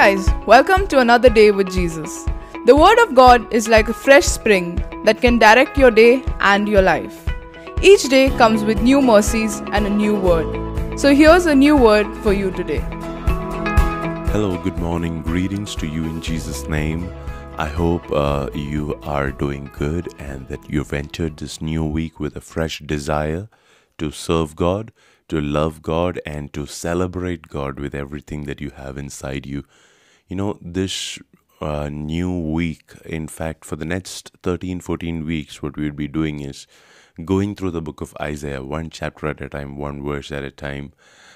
guys, welcome to another day with Jesus. The Word of God is like a fresh spring that can direct your day and your life. Each day comes with new mercies and a new word. So here's a new word for you today. Hello, good morning. Greetings to you in Jesus' name. I hope you are doing good and that you've entered this new week with a fresh desire to serve God, to love God, and to celebrate God with everything that you have inside you. You know, this new week, in fact, for the next 13-14 weeks, what we would be doing is going through the book of Isaiah, one chapter at a time, one verse at a time.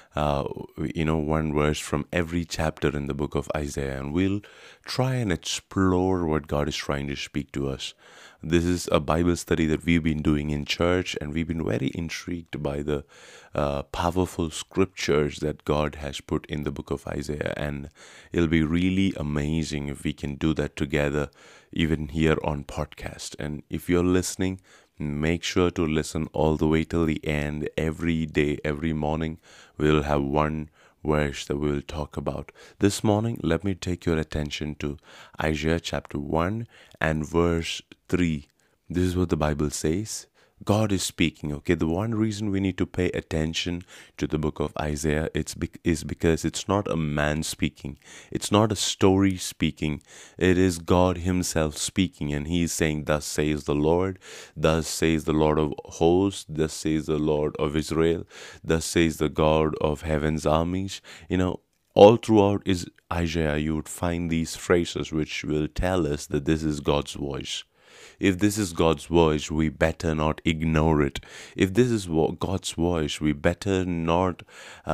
One verse from every chapter in the book of Isaiah, and we'll try and explore what God is trying to speak to us. This is a Bible study that we've been doing in church, and we've been very intrigued by the powerful scriptures that God has put in the book of Isaiah, and it'll be really amazing if we can do that together, even here on podcast. And if you're listening, make sure to listen all the way till the end. Every day, every morning, we'll have one verse that we'll talk about. This morning, let me take your attention to Isaiah chapter 1 and verse 3. This is what the Bible says. God is speaking, okay? The one reason we need to pay attention to the book of Isaiah is because it's not a man speaking. It's not a story speaking. It is God himself speaking, and he is saying, thus says the Lord, thus says the Lord of hosts, thus says the Lord of Israel, thus says the God of heaven's armies. You know, all throughout is Isaiah, you would find these phrases which will tell us that this is God's voice. If this is God's voice, we better not ignore it. If this is God's voice, we better not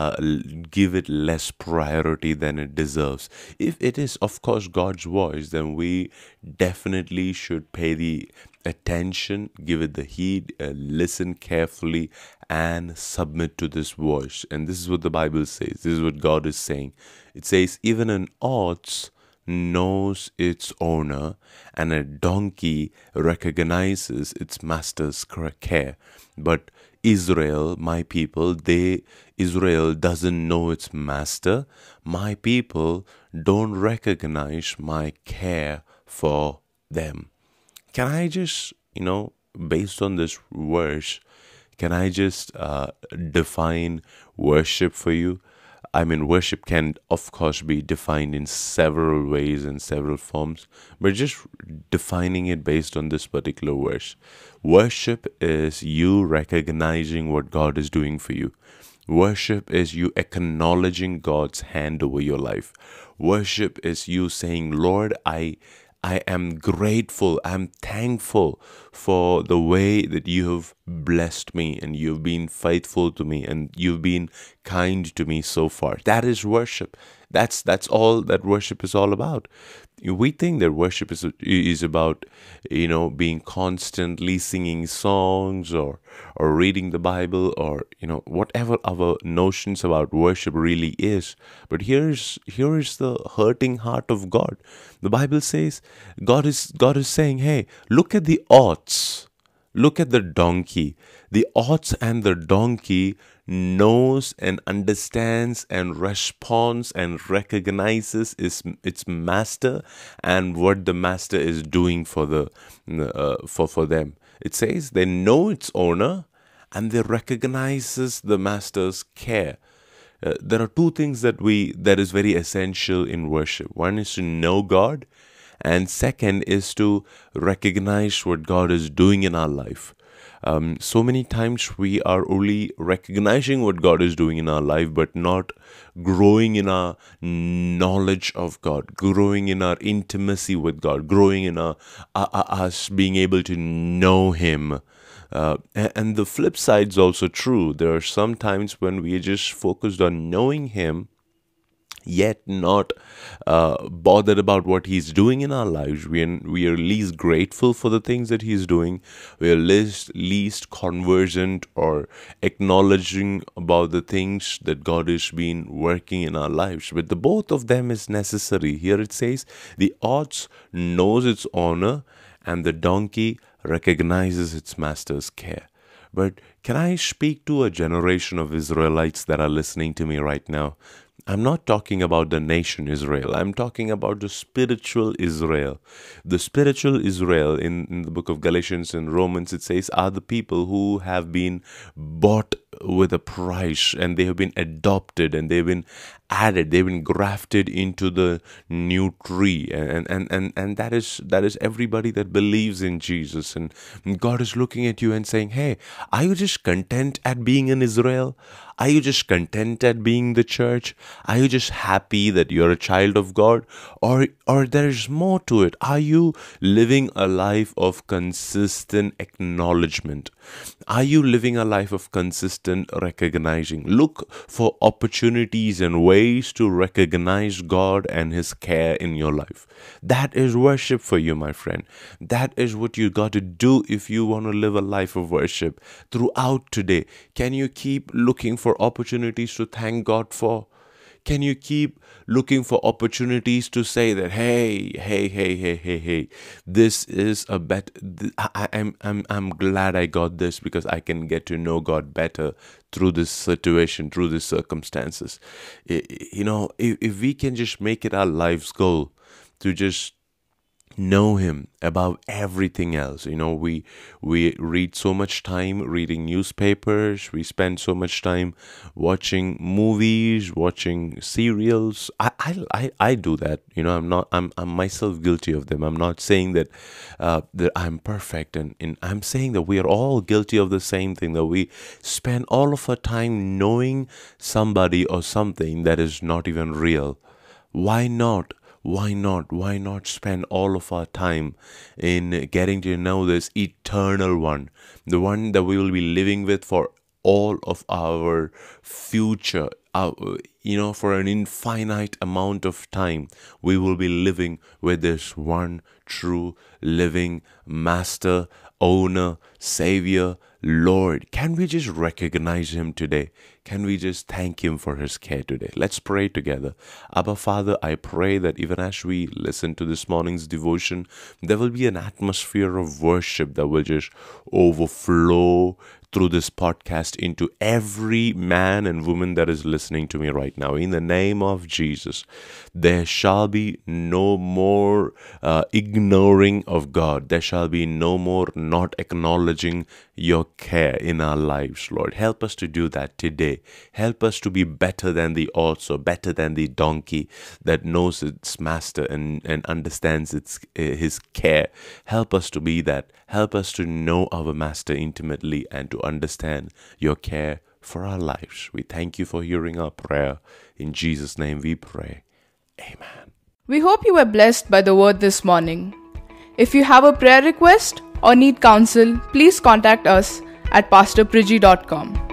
give it less priority than it deserves. If it is, of course, God's voice, then we definitely should pay the attention, give it the heed, listen carefully, and submit to this voice. And this is what the Bible says. This is what God is saying. It says, even an ox knows its owner, and a donkey recognizes its master's care. But Israel, my people, Israel doesn't know its master. My people don't recognize my care for them. Can I just, based on this verse, can I just define worship for you? I mean, worship can, of course, be defined in several ways and several forms, but just defining it based on this particular verse. Worship is you recognizing what God is doing for you. Worship is you acknowledging God's hand over your life. Worship is you saying, Lord, I am grateful, I'm thankful for the way that you have blessed me and you've been faithful to me and you've been kind to me so far. That is worship. That's all that worship is all about. We think that worship is about, being constantly singing songs or reading the Bible or, whatever our notions about worship really is. But here is the hurting heart of God. The Bible says God is saying, hey, look at the ox. Look at the donkey. The ox and the donkey knows and understands and responds and recognizes its master and what the master is doing for them. It says they know its owner and they recognizes the master's care. There are two things that is very essential in worship. One is to know God, and second is to recognize what God is doing in our life. So many times we are only recognizing what God is doing in our life, but not growing in our knowledge of God, growing in our intimacy with God, growing in us being able to know Him. And the flip side is also true. There are some times when we are just focused on knowing Him, yet not bothered about what He's doing in our lives. We are least grateful for the things that He's doing. We are least conversant or acknowledging about the things that God has been working in our lives. But the both of them is necessary. Here it says, the ox knows its owner, and the donkey recognizes its master's care. But can I speak to a generation of Israelites that are listening to me right now? I'm not talking about the nation Israel. I'm talking about the spiritual Israel. The spiritual Israel in the book of Galatians and Romans, it says, are the people who have been bought with a price, and they have been adopted, and they've been added, they've been grafted into the new tree, and that is everybody that believes in Jesus. And God is looking at you and saying, hey, are you just content at being in Israel? Are you just content at being the church? Are you just happy that you're a child of God? Or there's more to it? Are you living a life of consistent acknowledgement? Are you living a life of consistent recognizing? Look for opportunities and ways to recognize God and His care in your life. That is worship for you, my friend. That is what you got to do if you want to live a life of worship. Throughout today, can you keep looking for opportunities to thank God for? Can you keep looking for opportunities to say that, hey, this is a better, I'm glad I got this because I can get to know God better through this situation, through these circumstances. If we can just make it our life's goal to just know Him above everything else. We read so much time reading newspapers, we spend so much time watching movies, watching serials. I do that. I'm myself guilty of them. I'm not saying that I'm perfect, and I'm saying that we are all guilty of the same thing, that we spend all of our time knowing somebody or something that is not even real. Why not? Why not spend all of our time in getting to know this eternal one, the one that we will be living with for all of our future, for an infinite amount of time. We will be living with this one true living Master, Owner, Savior, Lord. Can we just recognize Him today? Can we just thank Him for His care today? Let's pray together. Abba Father, I pray that even as we listen to this morning's devotion, there will be an atmosphere of worship that will just overflow through this podcast into every man and woman that is listening to me right now. In the name of Jesus, there shall be no more ignoring of God. There shall be no more not acknowledging your care in our lives, Lord. Help us to do that today. Help us to be better than the ox, or better than the donkey that knows its master and understands his care. Help us to be that. Help us to know our Master intimately and to understand your care for our lives. We thank you for hearing our prayer. In Jesus' name we pray. Amen. We hope you were blessed by the word this morning. If you have a prayer request or need counsel, please contact us at pastorpriji.com.